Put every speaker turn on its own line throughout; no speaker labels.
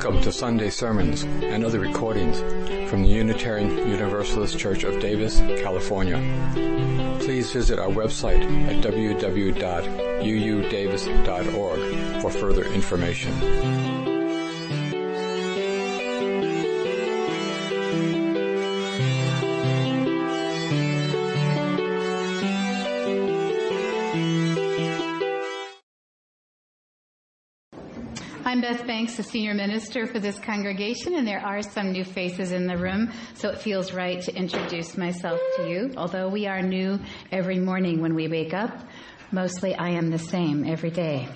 Welcome to Sunday sermons and other recordings from the Unitarian Universalist Church of Davis, California. Please visit our website at www.uudavis.org for further information.
I'm Beth Banks, the senior minister for this congregation, and there are some new faces in the room, so it feels right to introduce myself to you. Although we are new every morning when we wake up, mostly I am the same every day.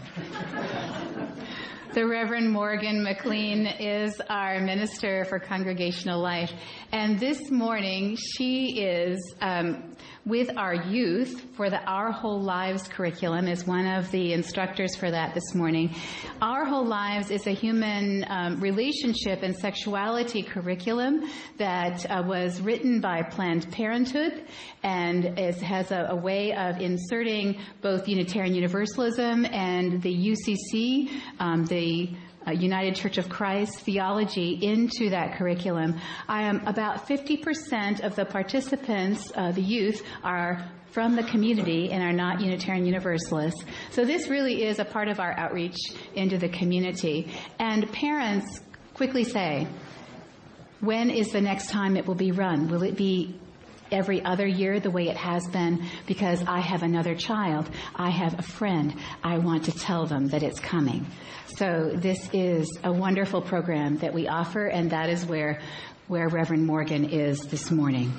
The Reverend Morgan McLean is our Minister for Congregational Life, and this morning she is with our youth for the Our Whole Lives curriculum, is one of the instructors for that this morning. Our Whole Lives is a human relationship and sexuality curriculum that was written by Planned Parenthood, and has a way of inserting both Unitarian Universalism and the UCC, the United Church of Christ theology into that curriculum. About 50% of the participants, the youth, are from the community and are not Unitarian Universalists. So this really is a part of our outreach into the community. And parents quickly say, when is the next time it will be run? Will it be every other year the way it has been? Because I have another child, I have a friend, I want to tell them that it's coming. So this is a wonderful program that we offer, and that is where Reverend Morgan is this morning.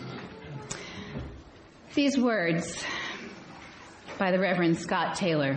These words by the Reverend Scott Taylor.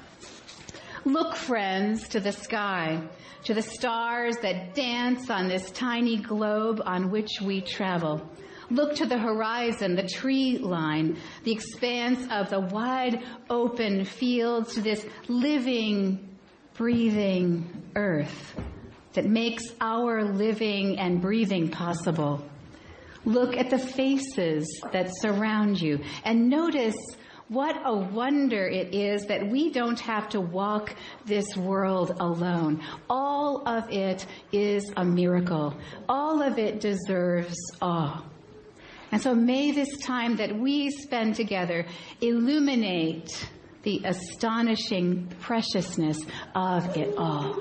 Look, friends, to the sky, to the stars that dance on this tiny globe on which we travel. Look to the horizon, the tree line, the expanse of the wide open fields, to this living, breathing earth that makes our living and breathing possible. Look at the faces that surround you and notice what a wonder it is that we don't have to walk this world alone. All of it is a miracle. All of it deserves awe. And so may this time that we spend together illuminate the astonishing preciousness of it all.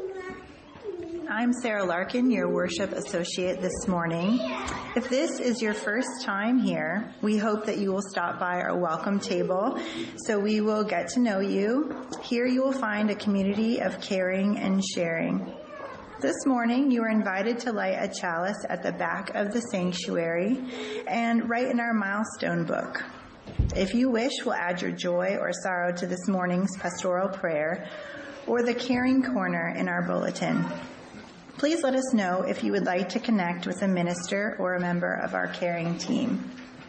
I'm Sarah Larkin, your worship associate this morning. If this is your first time here, we hope that you will stop by our welcome table so we will get to know you. Here you will find a community of caring and sharing. This morning, you are invited to light a chalice at the back of the sanctuary and write in our milestone book. If you wish, we'll add your joy or sorrow to this morning's pastoral prayer or the caring corner in our bulletin. Please let us know if you would like to connect with a minister or a member of our caring team.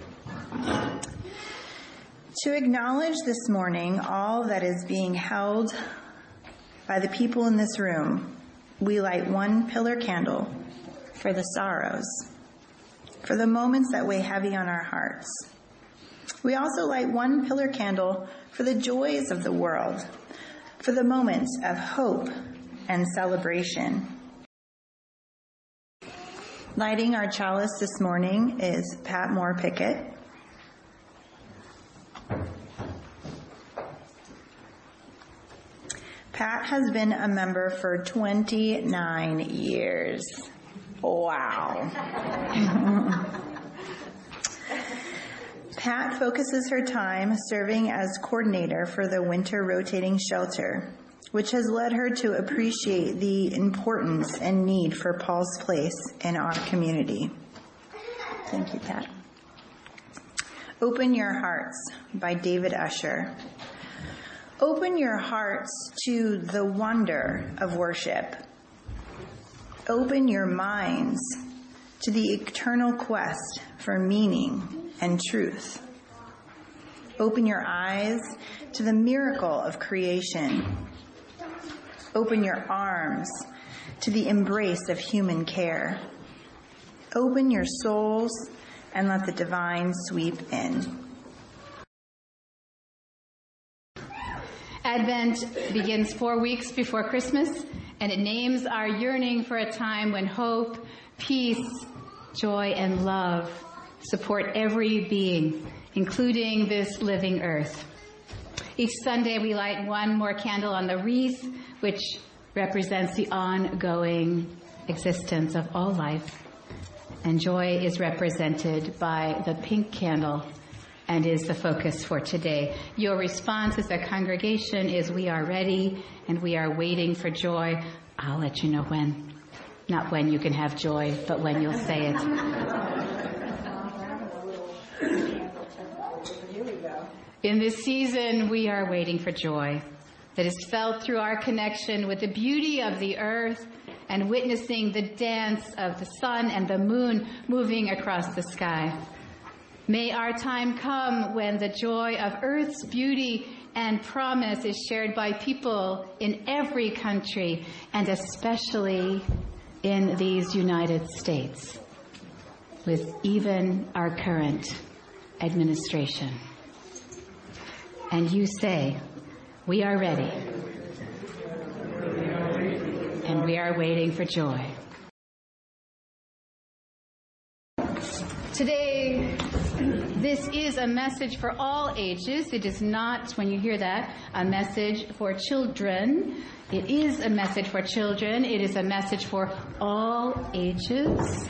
To acknowledge this morning all that is being held by the people in this room, we light one pillar candle for the sorrows, for the moments that weigh heavy on our hearts. We also light one pillar candle for the joys of the world, for the moments of hope and celebration. Lighting our chalice this morning is Pat Moore Pickett. Pat has been a member for 29 years. Wow. Pat focuses her time serving as coordinator for the winter rotating shelter, which has led her to appreciate the importance and need for Paul's Place in our community. Thank you, Pat. Open Your Hearts by David Usher. Open your hearts to the wonder of worship. Open your minds to the eternal quest for meaning and truth. Open your eyes to the miracle of creation. Open your arms to the embrace of human care. Open your souls and let the divine sweep in.
Advent begins 4 weeks before Christmas, and it names our yearning for a time when hope, peace, joy, and love support every being, including this living earth. Each Sunday we light one more candle on the wreath, which represents the ongoing existence of all life. And joy is represented by the pink candle and is the focus for today. Your response as a congregation is, we are ready and we are waiting for joy. I'll let you know when. Not when you can have joy, but when you'll say it. In this season, we are waiting for joy that is felt through our connection with the beauty of the earth and witnessing the dance of the sun and the moon moving across the sky. May our time come when the joy of earth's beauty and promise is shared by people in every country, and especially in these United States, with even our current administration. And you say, we are ready, and we are waiting for joy. Today, this is a message for all ages. It is not, when you hear that, a message for children. It is a message for children. It is a message for all ages.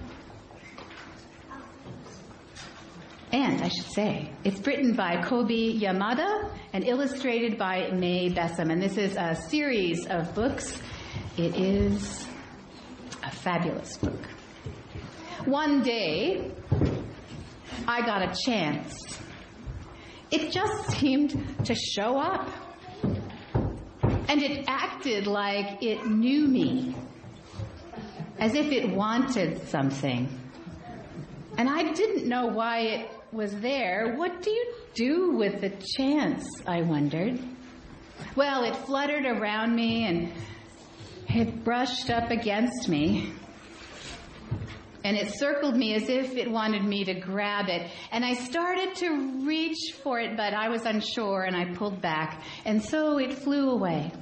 And I should say, it's written by Kobi Yamada and illustrated by Mae Bessem. And this is a series of books. It is a fabulous book. One day, I got a chance. It just seemed to show up. And it acted like it knew me, as if it wanted something. And I didn't know why it was there. What do you do with the chance, I wondered. Well, it fluttered around me and it brushed up against me. And it circled me as if it wanted me to grab it. And I started to reach for it, but I was unsure and I pulled back. And so it flew away.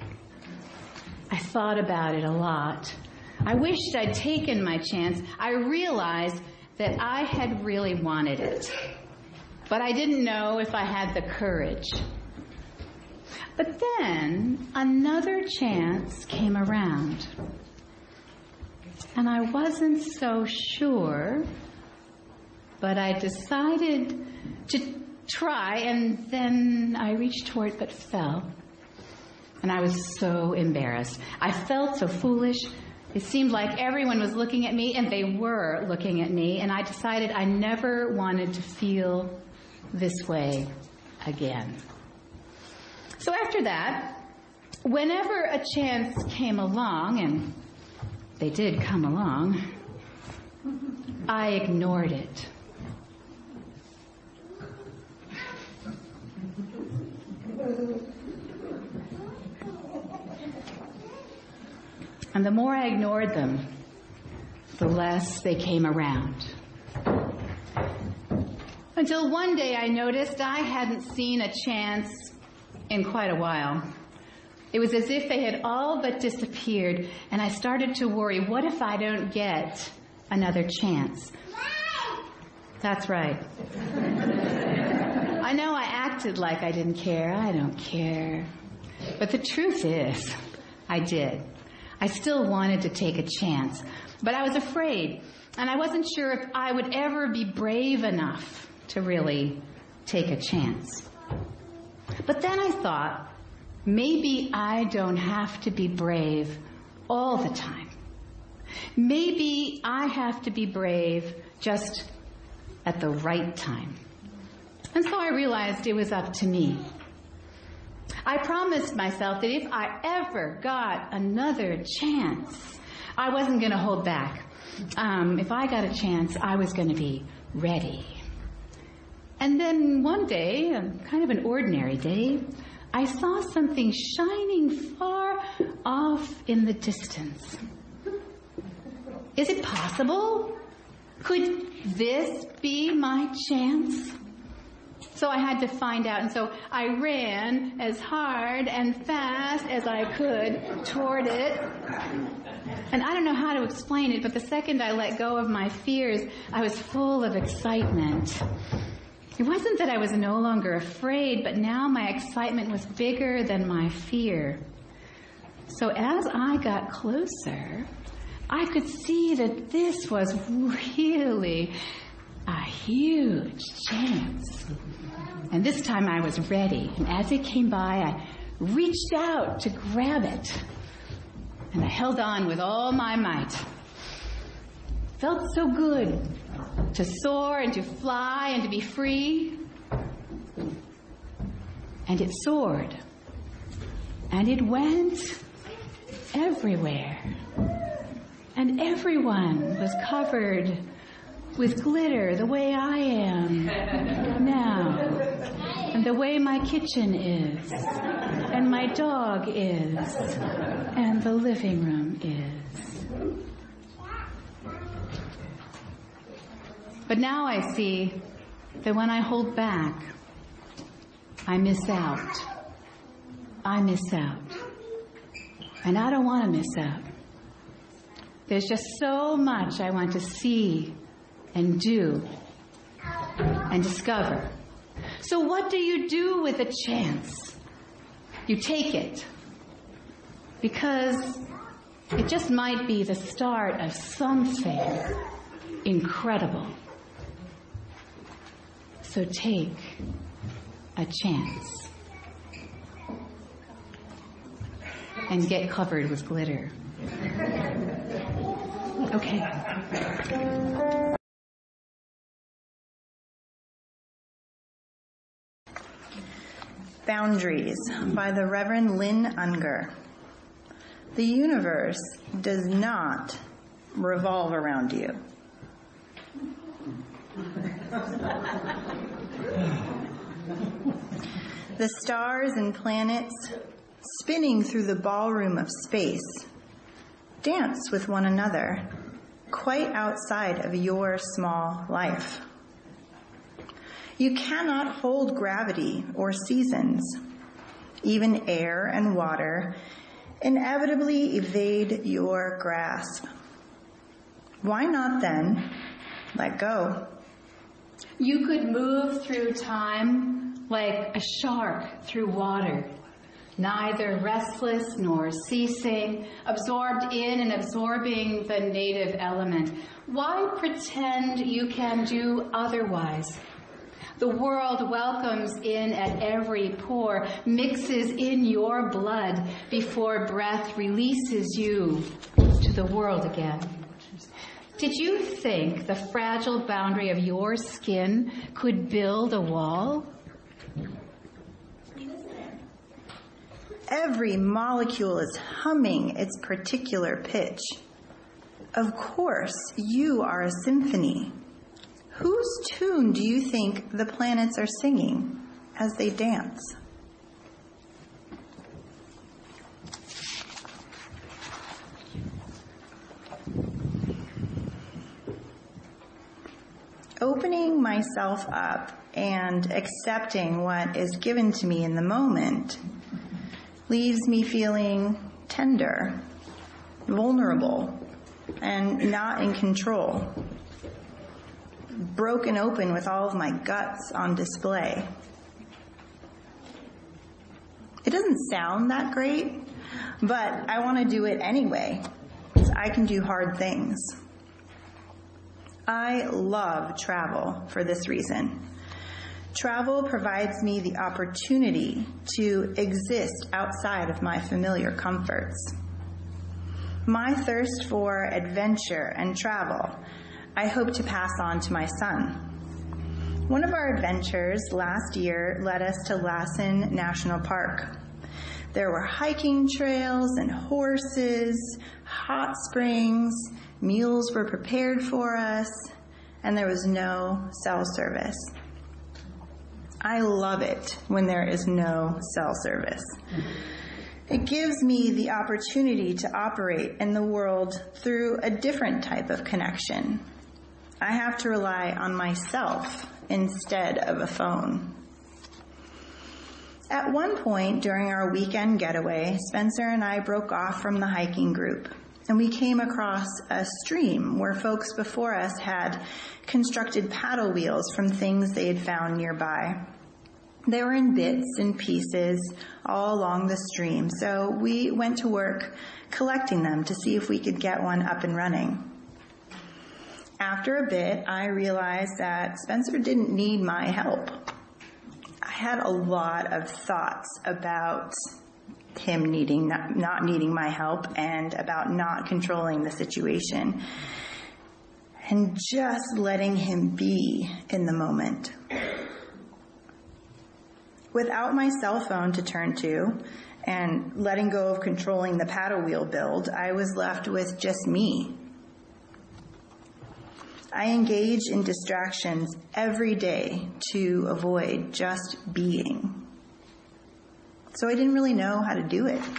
I thought about it a lot. I wished I'd taken my chance. I realized that I had really wanted it. But I didn't know if I had the courage. But then another chance came around. And I wasn't so sure, but I decided to try, and then I reached for it but fell. And I was so embarrassed. I felt so foolish. It seemed like everyone was looking at me, and they were looking at me, and I decided I never wanted to feel this way again. So after that, whenever a chance came along, and they did come along, I ignored it. And the more I ignored them, the less they came around. Until one day I noticed I hadn't seen a chance in quite a while. It was as if they had all but disappeared, and I started to worry, what if I don't get another chance? That's right. I know I acted like I didn't care. I don't care. But the truth is, I did. I still wanted to take a chance, but I was afraid, and I wasn't sure if I would ever be brave enough to really take a chance. But then I thought, maybe I don't have to be brave all the time. Maybe I have to be brave just at the right time. And so I realized it was up to me. I promised myself that if I ever got another chance, I wasn't going to hold back. If I got a chance, I was going to be ready. And then one day, kind of an ordinary day, I saw something shining far off in the distance. Is it possible? Could this be my chance? So I had to find out, and so I ran as hard and fast as I could toward it. And I don't know how to explain it, but the second I let go of my fears, I was full of excitement. It wasn't that I was no longer afraid, but now my excitement was bigger than my fear. So as I got closer, I could see that this was really a huge chance. And this time I was ready. And as it came by, I reached out to grab it. And I held on with all my might. Felt so good to soar and to fly and to be free. And it soared. And it went everywhere. And everyone was covered with glitter the way I am now. And the way my kitchen is. And my dog is. And the living room is. But now I see that when I hold back, I miss out. I miss out. And I don't want to miss out. There's just so much I want to see and do and discover. So what do you do with a chance? You take it. Because it just might be the start of something incredible. So take a chance. And get covered with glitter. Okay.
Boundaries by the Reverend Lynn Unger. The universe does not revolve around you. The stars and planets spinning through the ballroom of space dance with one another quite outside of your small life. You cannot hold gravity or seasons. Even air and water inevitably evade your grasp. Why not then let go?
You could move through time like a shark through water, neither restless nor ceasing, absorbed in and absorbing the native element. Why pretend you can do otherwise? The world welcomes in at every pore, mixes in your blood before breath releases you to the world again. Did you think the fragile boundary of your skin could build a wall?
Every molecule is humming its particular pitch. Of course, you are a symphony. Whose tune do you think the planets are singing as they dance? Opening myself up and accepting what is given to me in the moment leaves me feeling tender, vulnerable, and not in control. Broken open with all of my guts on display. It doesn't sound that great, but I want to do it anyway, because I can do hard things. I love travel for this reason. Travel provides me the opportunity to exist outside of my familiar comforts. My thirst for adventure and travel I hope to pass on to my son. One of our adventures last year led us to Lassen National Park. There were hiking trails and horses, hot springs, meals were prepared for us, and there was no cell service. I love it when there is no cell service. It gives me the opportunity to operate in the world through a different type of connection. I have to rely on myself instead of a phone. At one point during our weekend getaway, Spencer and I broke off from the hiking group, and we came across a stream where folks before us had constructed paddle wheels from things they had found nearby. They were in bits and pieces all along the stream, so we went to work collecting them to see if we could get one up and running. After a bit, I realized that Spencer didn't need my help. I had a lot of thoughts about him not needing my help and about not controlling the situation and just letting him be in the moment. Without my cell phone to turn to and letting go of controlling the paddle wheel build, I was left with just me. I engage in distractions every day to avoid just being. So I didn't really know how to do it.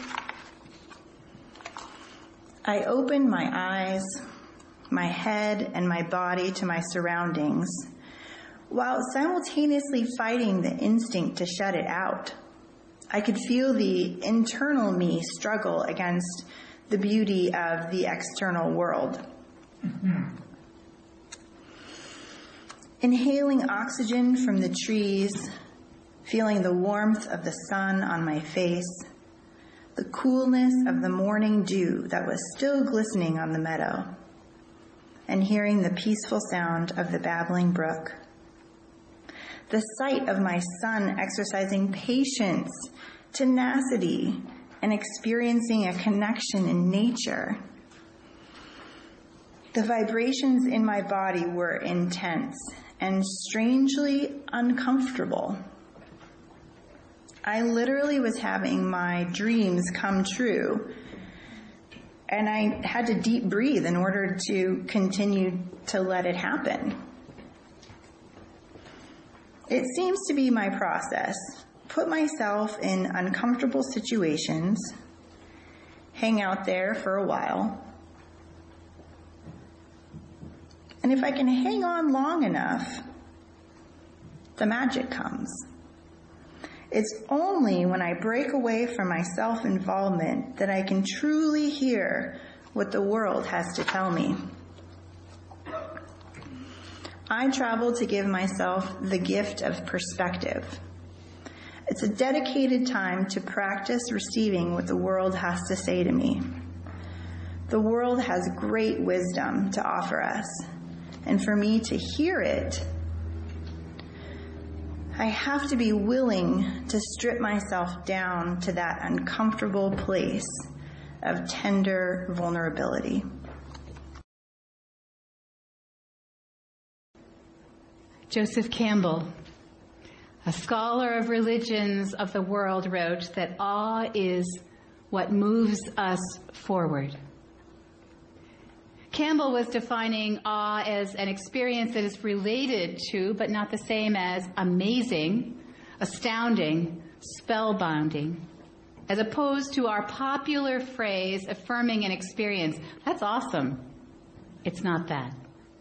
I opened my eyes, my head, and my body to my surroundings, while simultaneously fighting the instinct to shut it out. I could feel the internal me struggle against the beauty of the external world. Inhaling oxygen from the trees, feeling the warmth of the sun on my face, the coolness of the morning dew that was still glistening on the meadow, and hearing the peaceful sound of the babbling brook. The sight of my son exercising patience, tenacity, and experiencing a connection in nature. The vibrations in my body were intense and strangely uncomfortable. I literally was having my dreams come true, and I had to deep breathe in order to continue to let it happen. It seems to be my process. Put myself in uncomfortable situations, hang out there for a while, and if I can hang on long enough, the magic comes. It's only when I break away from my self-involvement that I can truly hear what the world has to tell me. I travel to give myself the gift of perspective. It's a dedicated time to practice receiving what the world has to say to me. The world has great wisdom to offer us, and for me to hear it, I have to be willing to strip myself down to that uncomfortable place of tender vulnerability.
Joseph Campbell, a scholar of religions of the world, wrote that awe is what moves us forward. Campbell was defining awe as an experience that is related to, but not the same as, amazing, astounding, spellbinding, as opposed to our popular phrase affirming an experience. That's awesome. It's not that.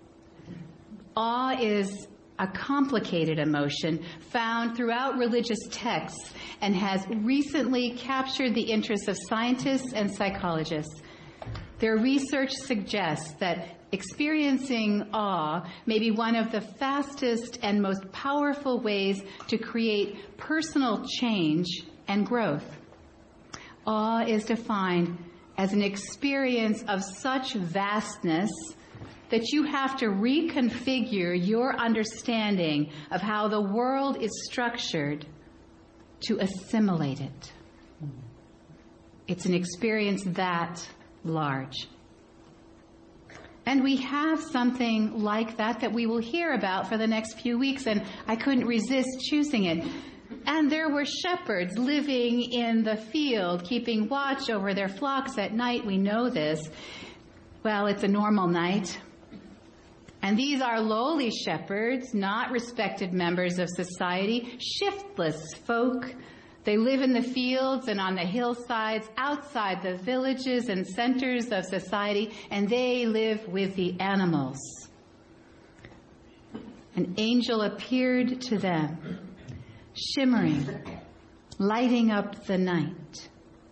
Awe is a complicated emotion found throughout religious texts and has recently captured the interest of scientists and psychologists. Their research suggests that experiencing awe may be one of the fastest and most powerful ways to create personal change and growth. Awe is defined as an experience of such vastness that you have to reconfigure your understanding of how the world is structured to assimilate it. It's an experience that large. And we have something like that we will hear about for the next few weeks, and I couldn't resist choosing it. And there were shepherds living in the field, keeping watch over their flocks at night. We know this. Well, it's a normal night. And these are lowly shepherds, not respected members of society, shiftless folk. They live in the fields and on the hillsides, outside the villages and centers of society, and they live with the animals. an angel appeared to them, shimmering, lighting up the night.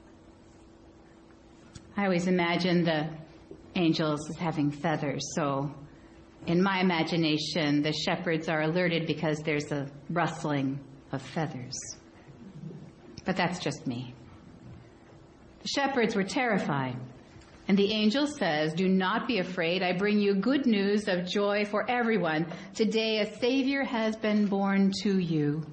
I always imagine the angels as having feathers, so in my imagination, the shepherds are alerted because there's a rustling of feathers. But that's just me. The shepherds were terrified. And the angel says, "Do not be afraid. I bring you good news of joy for everyone. Today a Savior has been born to you."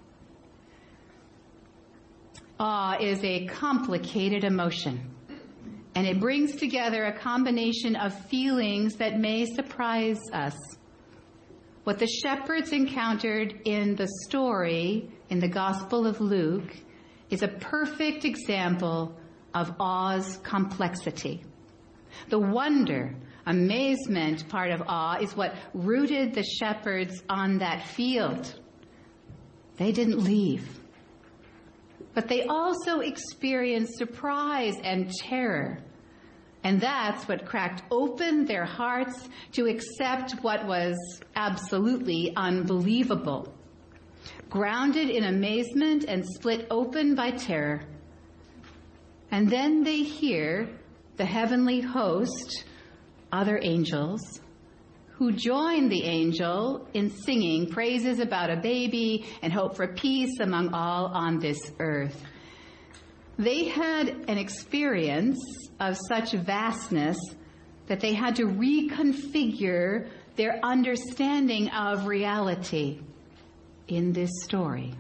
Awe is a complicated emotion, and it brings together a combination of feelings that may surprise us. What the shepherds encountered in the story in the Gospel of Luke is a perfect example of awe's complexity. The wonder, amazement part of awe is what rooted the shepherds on that field. They didn't leave. But they also experienced surprise and terror. And that's what cracked open their hearts to accept what was absolutely unbelievable. Grounded in amazement and split open by terror. And then they hear the heavenly host, other angels, who join the angel in singing praises about a baby and hope for peace among all on this earth. They had an experience of such vastness that they had to reconfigure their understanding of reality in this story.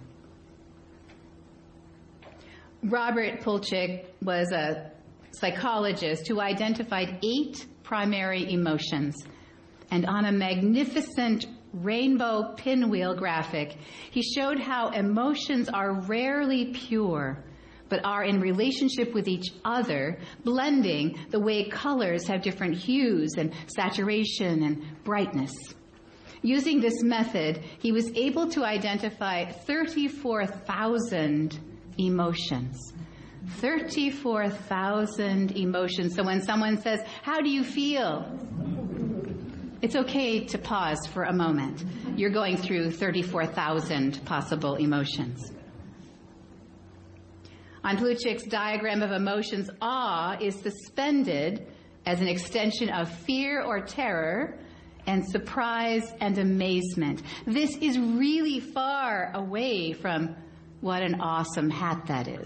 Robert Pulchik was a psychologist who identified 8 primary emotions. And on a magnificent rainbow pinwheel graphic, he showed how emotions are rarely pure, but are in relationship with each other, blending the way colors have different hues and saturation and brightness. Using this method, he was able to identify 34,000 emotions. 34,000 emotions. So when someone says, "How do you feel?" it's okay to pause for a moment. You're going through 34,000 possible emotions. On Pulchik's diagram of emotions, awe is suspended as an extension of fear or terror and surprise and amazement. This is really far away from what an awesome hat that is.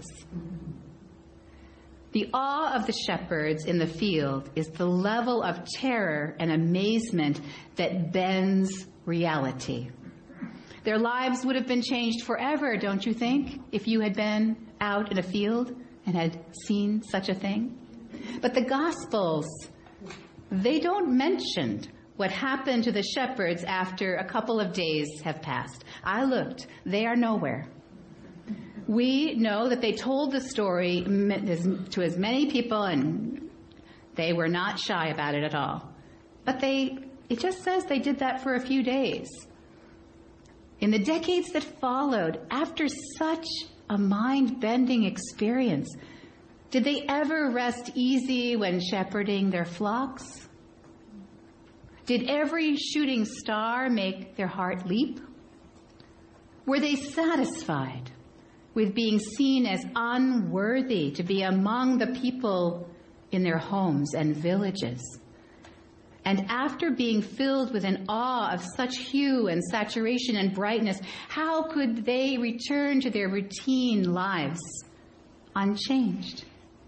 The awe of the shepherds in the field is the level of terror and amazement that bends reality. Their lives would have been changed forever, don't you think, if you had been out in a field and had seen such a thing? But the Gospels, they don't mention what happened to the shepherds after a couple of days have passed. I looked. They are nowhere. We know that they told the story to as many people, and they were not shy about it at all. But it just says they did that for a few days. In the decades that followed, after such a mind-bending experience, did they ever rest easy when shepherding their flocks? Did every shooting star make their heart leap? Were they satisfied with being seen as unworthy to be among the people in their homes and villages? And after being filled with an awe of such hue and saturation and brightness, how could they return to their routine lives unchanged?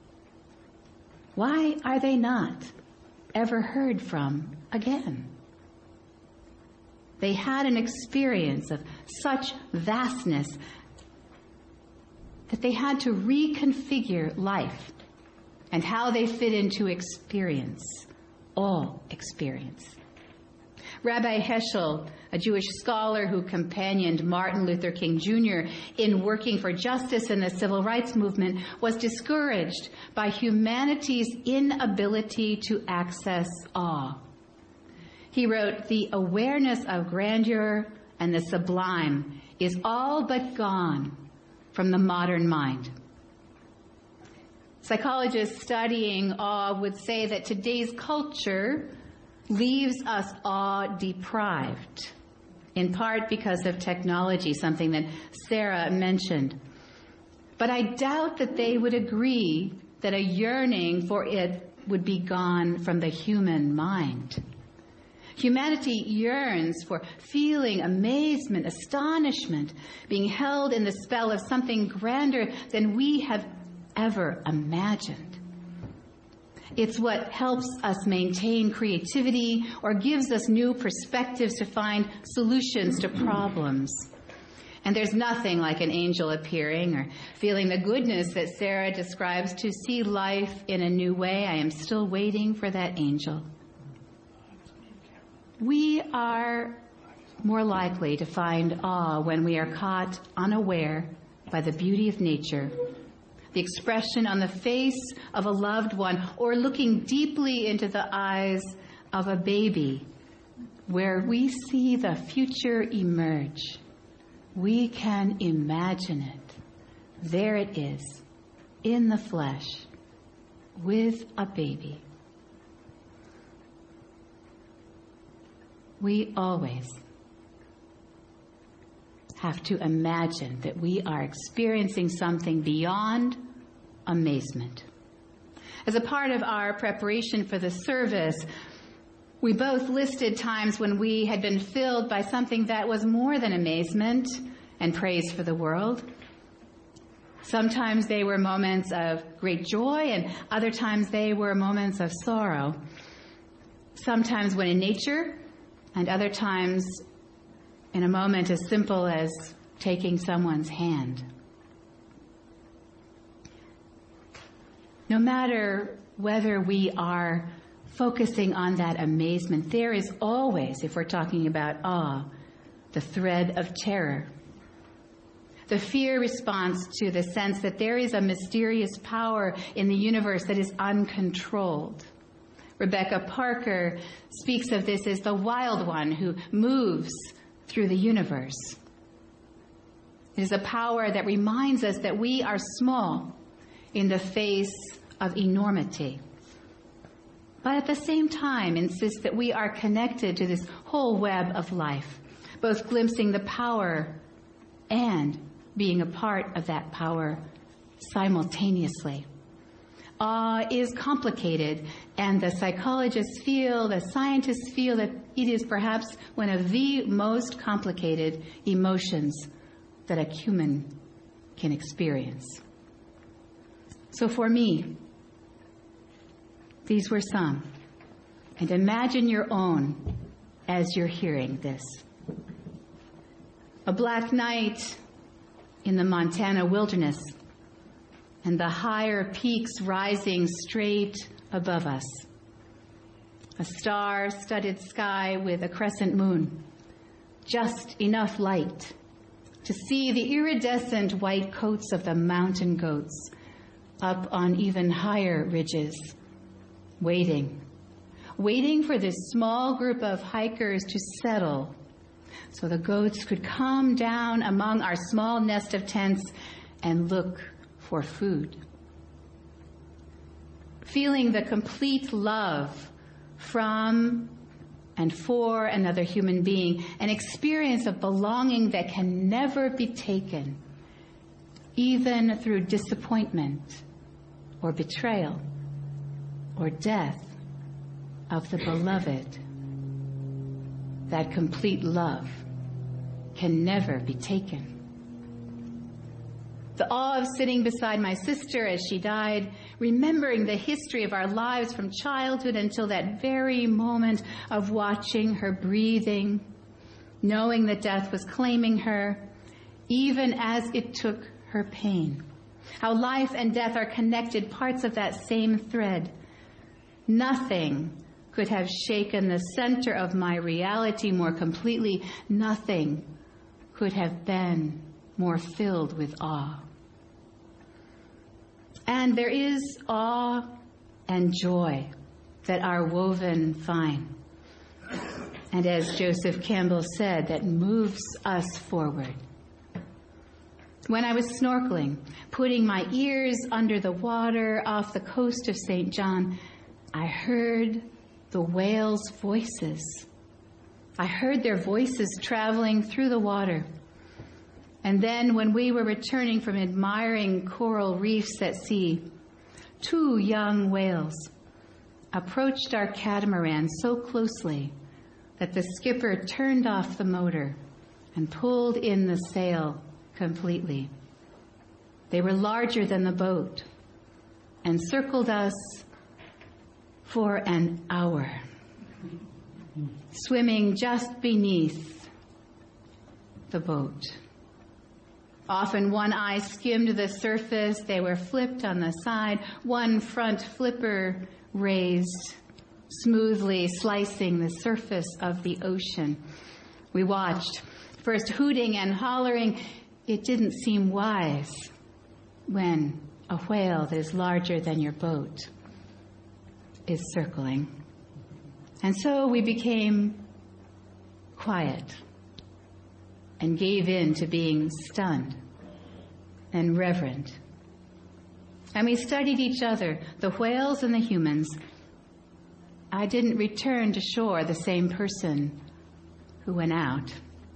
Why are they not ever heard from again? They had an experience of such vastness that they had to reconfigure life and how they fit into experience, all experience. Rabbi Heschel, a Jewish scholar who companioned Martin Luther King Jr. in working for justice in the civil rights movement, was discouraged by humanity's inability to access awe. He wrote, "The awareness of grandeur and the sublime is all but gone from the modern mind." Psychologists studying awe would say that today's culture leaves us awe-deprived. in part because of technology, something that Sarah mentioned. But I doubt that they would agree that a yearning for it would be gone from the human mind. Humanity yearns for feeling amazement, astonishment, being held in the spell of something grander than we have ever imagined. It's what helps us maintain creativity or gives us new perspectives to find solutions to problems. And there's nothing like an angel appearing or feeling the goodness that Sarah describes to see life in a new way. I am still waiting for that angel. We are more likely to find awe when we are caught unaware by the beauty of nature, the expression on the face of a loved one, or looking deeply into the eyes of a baby, where we see the future emerge. We can imagine it. There it is, in the flesh, with a baby. We always have to imagine that we are experiencing something beyond amazement. As a part of our preparation for the service, we both listed times when we had been filled by something that was more than amazement and praise for the world. Sometimes they were moments of great joy, and other times they were moments of sorrow. Sometimes when in nature, and other times in a moment as simple as taking someone's hand. No matter whether we are focusing on that amazement, there is always, if we're talking about awe, the thread of terror. The fear response to the sense that there is a mysterious power in the universe that is uncontrolled. Rebecca Parker speaks of this as the wild one who moves through the universe. It is a power that reminds us that we are small in the face of enormity, but at the same time insists that we are connected to this whole web of life, both glimpsing the power and being a part of that power simultaneously. Awe is complicated, and the psychologists feel, the scientists feel that it is perhaps one of the most complicated emotions that a human can experience. So for me, these were some. And imagine your own as you're hearing this. A black night in the Montana wilderness, and the higher peaks rising straight above us. A star-studded sky with a crescent moon. Just enough light to see the iridescent white coats of the mountain goats up on even higher ridges, waiting for this small group of hikers to settle so the goats could come down among our small nest of tents and look for food. Feeling the complete love from and for another human being, an experience of belonging that can never be taken, even through disappointment or betrayal or death of the beloved. That complete love can never be taken. The awe of sitting beside my sister as she died, remembering the history of our lives from childhood until that very moment of watching her breathing, knowing that death was claiming her, even as it took her pain. How life and death are connected, parts of that same thread. Nothing could have shaken the center of my reality more completely. Nothing could have been more filled with awe. And there is awe and joy that are woven fine. And as Joseph Campbell said, that moves us forward. When I was snorkeling, putting my ears under the water off the coast of St. John, I heard the whales' voices I heard their voices traveling through the water. And then when we were returning from admiring coral reefs at sea, 2 young whales approached our catamaran so closely that the skipper turned off the motor and pulled in the sail completely. They were larger than the boat and circled us for an hour, swimming just beneath the boat. Often one eye skimmed the surface. They were flipped on the side, one front flipper raised, smoothly slicing the surface of the ocean. We watched, first hooting and hollering. It didn't seem wise when a whale that is larger than your boat is circling. And so we became quiet and gave in to being stunned and reverent. And we studied each other, the whales and the humans. I didn't return to shore the same person who went out.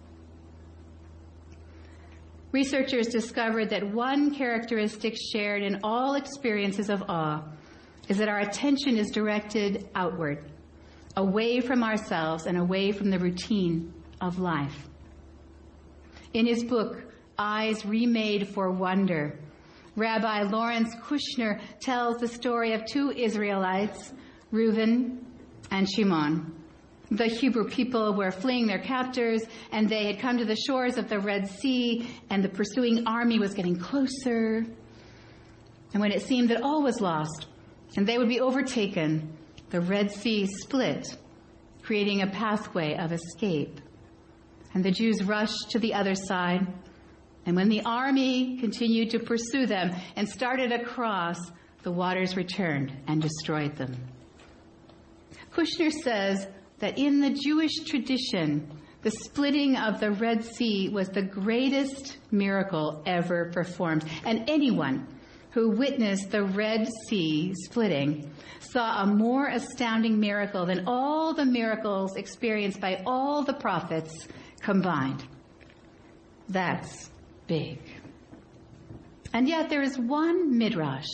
Researchers discovered that one characteristic shared in all experiences of awe is that our attention is directed outward, away from ourselves and away from the routine of life. In his book, Eyes Remade for Wonder, Rabbi Lawrence Kushner tells the story of 2 Israelites, Reuven and Shimon. The Hebrew people were fleeing their captors, and they had come to the shores of the Red Sea, and the pursuing army was getting closer. And when it seemed that all was lost, and they would be overtaken, the Red Sea split, creating a pathway of escape. And the Jews rushed to the other side. And when the army continued to pursue them and started across, the waters returned and destroyed them. Kushner says that in the Jewish tradition, the splitting of the Red Sea was the greatest miracle ever performed. And anyone who witnessed the Red Sea splitting saw a more astounding miracle than all the miracles experienced by all the prophets combined. That's big. And yet there is one midrash,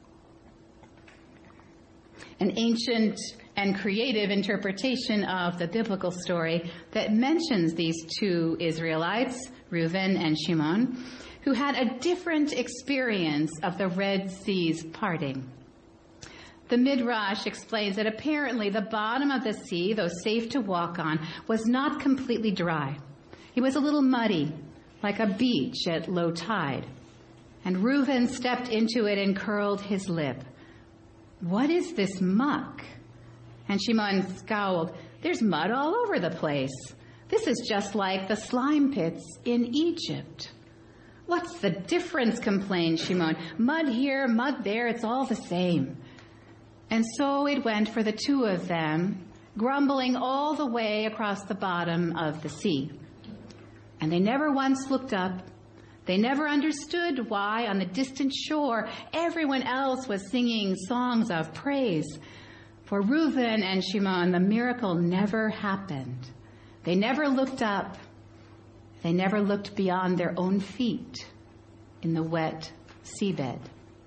an ancient and creative interpretation of the biblical story that mentions these 2 Israelites, Reuven and Shimon, who had a different experience of the Red Sea's parting. The Midrash explains that apparently the bottom of the sea, though safe to walk on, was not completely dry. It was a little muddy, like a beach at low tide. And Reuven stepped into it and curled his lip. "What is this muck?" And Shimon scowled. "There's mud all over the place. This is just like the slime pits in Egypt." "What's the difference?" complained Shimon. "Mud here, mud there, it's all the same." And so it went for the 2 of them, grumbling all the way across the bottom of the sea. And they never once looked up. They never understood why on the distant shore everyone else was singing songs of praise. For Reuven and Shimon, the miracle never happened. They never looked up. They never looked beyond their own feet in the wet seabed.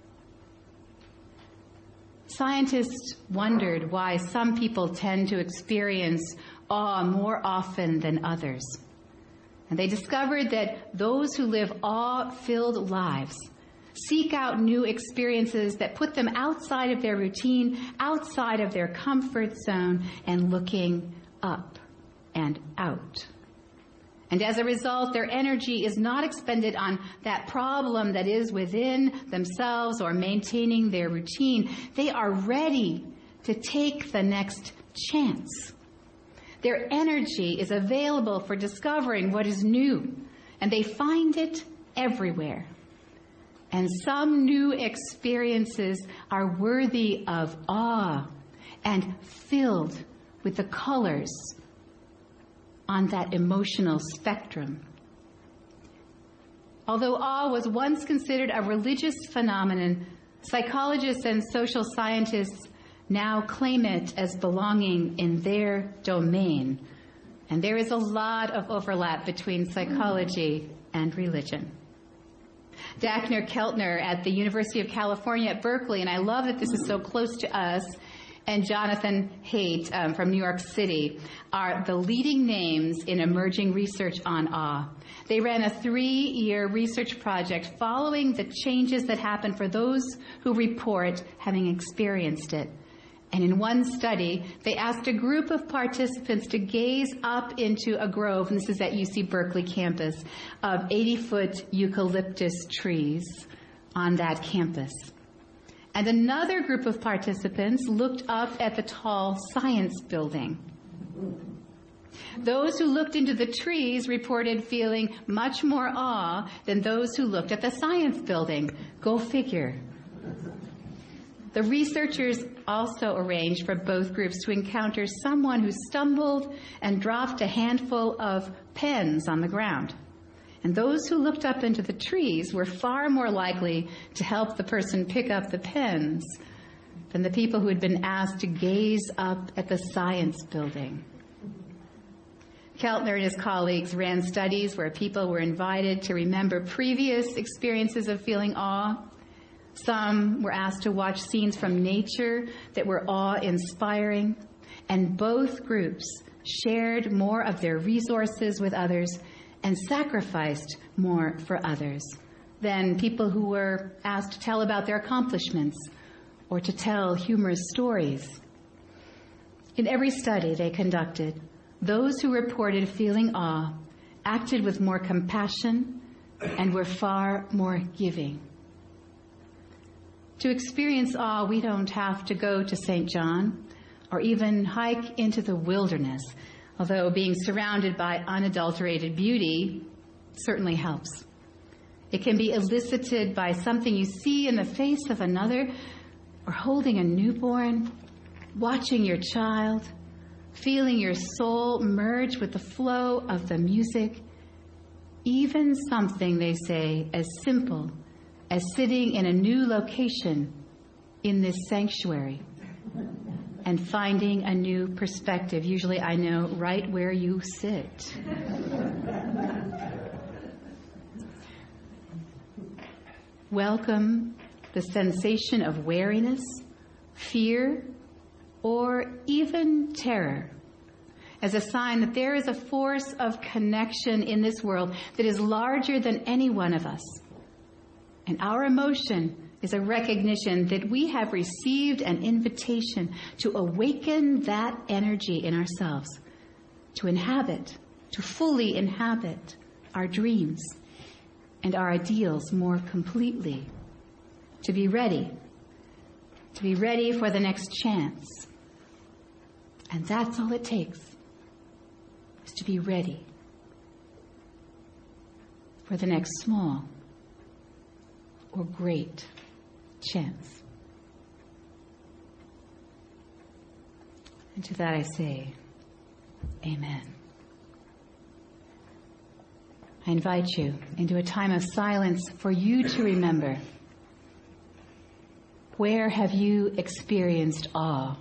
Scientists wondered why some people tend to experience awe more often than others. And they discovered that those who live awe-filled lives seek out new experiences that put them outside of their routine, outside of their comfort zone, and looking up and out. And as a result, their energy is not expended on that problem that is within themselves or maintaining their routine. They are ready to take the next chance. Their energy is available for discovering what is new, and they find it everywhere. And some new experiences are worthy of awe and filled with the colors on that emotional spectrum. Although awe was once considered a religious phenomenon, psychologists and social scientists now claim it as belonging in their domain And there is a lot of overlap between psychology and religion. Dagner Keltner at the University of California at Berkeley, and I love that this is so close to us, and Jonathan Haidt from New York City are the leading names in emerging research on awe. They ran a 3-year research project following the changes that happen for those who report having experienced it. And in one study, they asked a group of participants to gaze up into a grove, and this is at UC Berkeley campus, of 80-foot eucalyptus trees on that campus. And another group of participants looked up at the tall science building. Those who looked into the trees reported feeling much more awe than those who looked at the science building. Go figure. The researchers also arranged for both groups to encounter someone who stumbled and dropped a handful of pens on the ground. And those who looked up into the trees were far more likely to help the person pick up the pens than the people who had been asked to gaze up at the science building. Keltner and his colleagues ran studies where people were invited to remember previous experiences of feeling awe. Some were asked to watch scenes from nature that were awe-inspiring, and both groups shared more of their resources with others and sacrificed more for others than people who were asked to tell about their accomplishments or to tell humorous stories. In every study they conducted, those who reported feeling awe acted with more compassion and were far more giving. To experience awe, we don't have to go to St. John or even hike into the wilderness, although being surrounded by unadulterated beauty certainly helps. It can be elicited by something you see in the face of another, or holding a newborn, watching your child, feeling your soul merge with the flow of the music, even something, they say, as simple as sitting in a new location in this sanctuary and finding a new perspective. Usually I know right where you sit. Welcome the sensation of wariness, fear, or even terror as a sign that there is a force of connection in this world that is larger than any one of us. And our emotion is a recognition that we have received an invitation to awaken that energy in ourselves, to inhabit, to fully inhabit our dreams and our ideals more completely, to be ready for the next chance. And that's all it takes, is to be ready for the next small or great chance. And to that I say, amen. I invite you into a time of silence for you to remember, where have you experienced awe?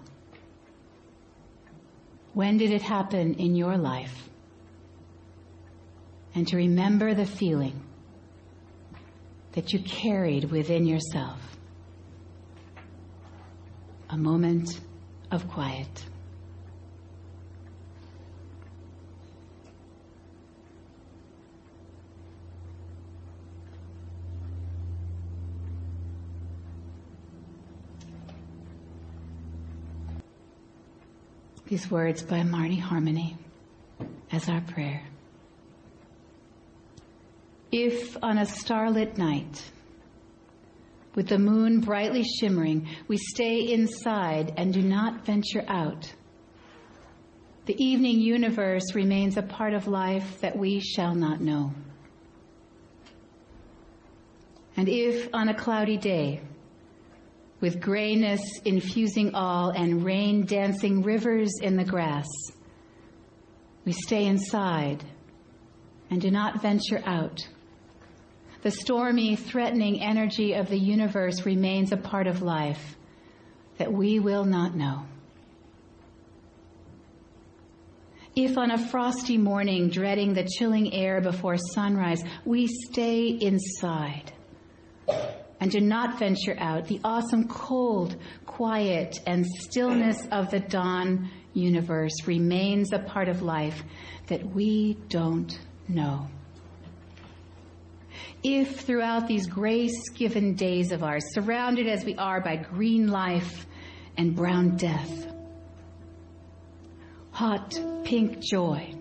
When did it happen in your life? And to remember the feeling that you carried within yourself. A moment of quiet. These words by Marnie Harmony as our prayer. If on a starlit night, with the moon brightly shimmering, we stay inside and do not venture out, the evening universe remains a part of life that we shall not know. And if on a cloudy day, with grayness infusing all and rain dancing rivers in the grass, we stay inside and do not venture out, the stormy, threatening energy of the universe remains a part of life that we will not know. If on a frosty morning, dreading the chilling air before sunrise, we stay inside and do not venture out, the awesome cold, quiet, and stillness of the dawn universe remains a part of life that we don't know. If throughout these grace-given days of ours, surrounded as we are by green life and brown death, hot pink joy,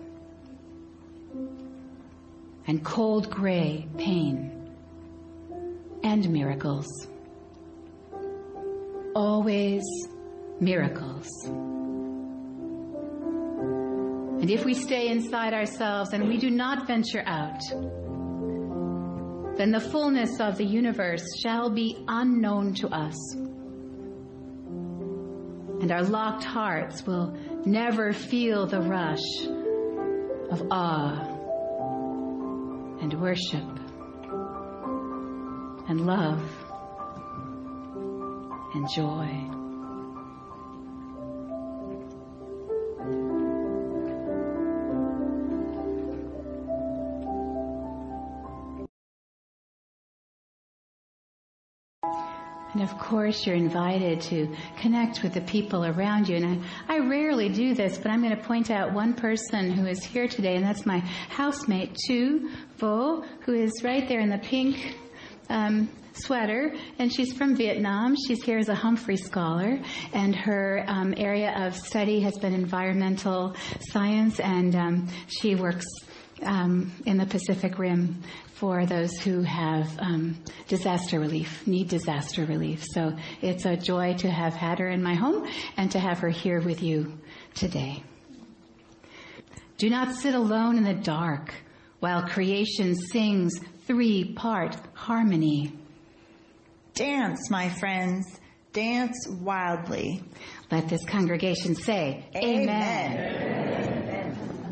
and cold gray pain, and miracles, always miracles. And if we stay inside ourselves and we do not venture out, then the fullness of the universe shall be unknown to us. And our locked hearts will never feel the rush of awe and worship and love and joy. And of course, you're invited to connect with the people around you. And I rarely do this, but I'm going to point out one person who is here today, and that's my housemate, Tu Vo, who is right there in the pink sweater, and she's from Vietnam. She's here as a Humphrey Scholar, and her area of study has been environmental science, and she works in the Pacific Rim for those who have need disaster relief. So it's a joy to have had her in my home and to have her here with you today. Do not sit alone in the dark while creation sings three-part harmony.
Dance, my friends, dance wildly.
Let this congregation say, Amen.